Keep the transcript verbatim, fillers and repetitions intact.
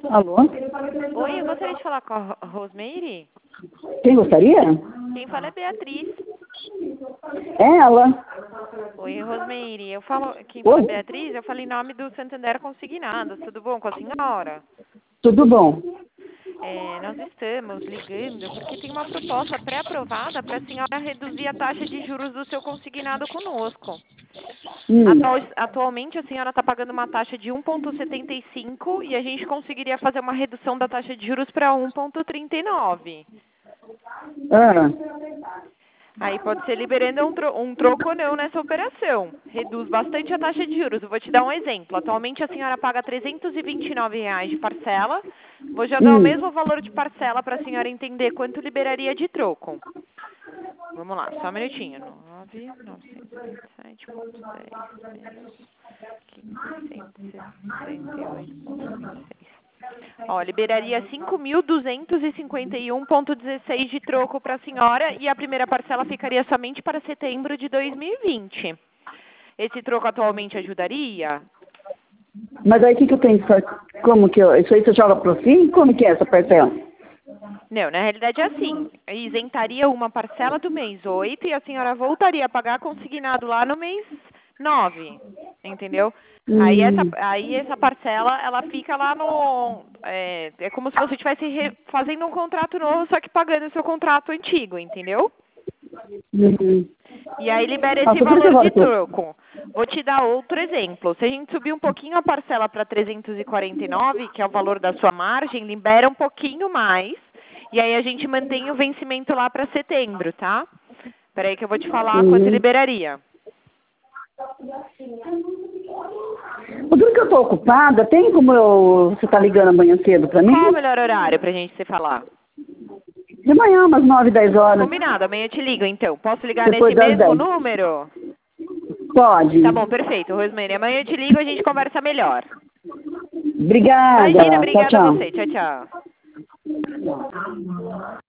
Alô? Oi, eu gostaria de falar com a Ro- Rosemary. Quem gostaria? Quem fala é Beatriz. É ela. Oi, Rosemary. Eu falo, quem fala é Oi, Beatriz, eu falo em nome do Santander Consignados. Tudo bom com a senhora? tudo bom? É, nós estamos ligando porque tem uma proposta pré-aprovada para a senhora reduzir a taxa de juros do seu consignado conosco. Hum. Atual- atualmente a senhora está pagando uma taxa de um vírgula setenta e cinco e a gente conseguiria fazer uma redução da taxa de juros para um vírgula trinta e nove. Ah, Aí pode ser liberando um, tro um troco ou não nessa operação. Reduz bastante a taxa de juros. Eu vou te dar um exemplo. Atualmente a senhora paga trezentos e vinte e nove reais de parcela. Vou já dar o hum. mesmo valor de parcela para a senhora entender quanto liberaria de troco. Vamos lá, só um minutinho. nove mil novecentos e setenta e sete ponto dez menos seiscentos e sessenta e oito ponto vinte e seis. Ó, liberaria cinco mil duzentos e cinquenta e um ponto dezesseis de troco para a senhora e a primeira parcela ficaria somente para setembro de dois mil e vinte. Esse troco atualmente ajudaria? Mas aí o que, que eu tenho que fazer? Como que eu... Isso aí você joga pro fim? Como que é essa parcela? Não, na realidade é assim. Isentaria uma parcela do mês oito e a senhora voltaria a pagar consignado lá no mês nove, entendeu? Aí essa, Hum. aí essa parcela, ela fica lá no... É, é como se você estivesse re- fazendo um contrato novo, só que pagando o seu contrato antigo, entendeu? Hum. E aí libera esse Nossa, por isso valor de agora que eu... troco. Vou te dar outro exemplo. Se a gente subir um pouquinho a parcela para trezentos e quarenta e nove, que é o valor da sua margem, libera um pouquinho mais. E aí a gente mantém o vencimento lá para setembro, tá? Peraí que eu vou te falar quanto Hum. liberaria. O duro que eu tô ocupada, tem como eu... você tá ligando amanhã cedo pra mim? Qual o melhor horário pra gente se falar? De manhã, umas nove, dez horas. Combinado, amanhã eu te ligo então. Posso ligar Depois nesse das mesmo dez. número? Pode. Tá bom, perfeito, Rosemary. Amanhã eu te ligo e a gente conversa melhor. Imagina, Obrigada. Tchau, obrigada a tchau. você. Tchau, tchau.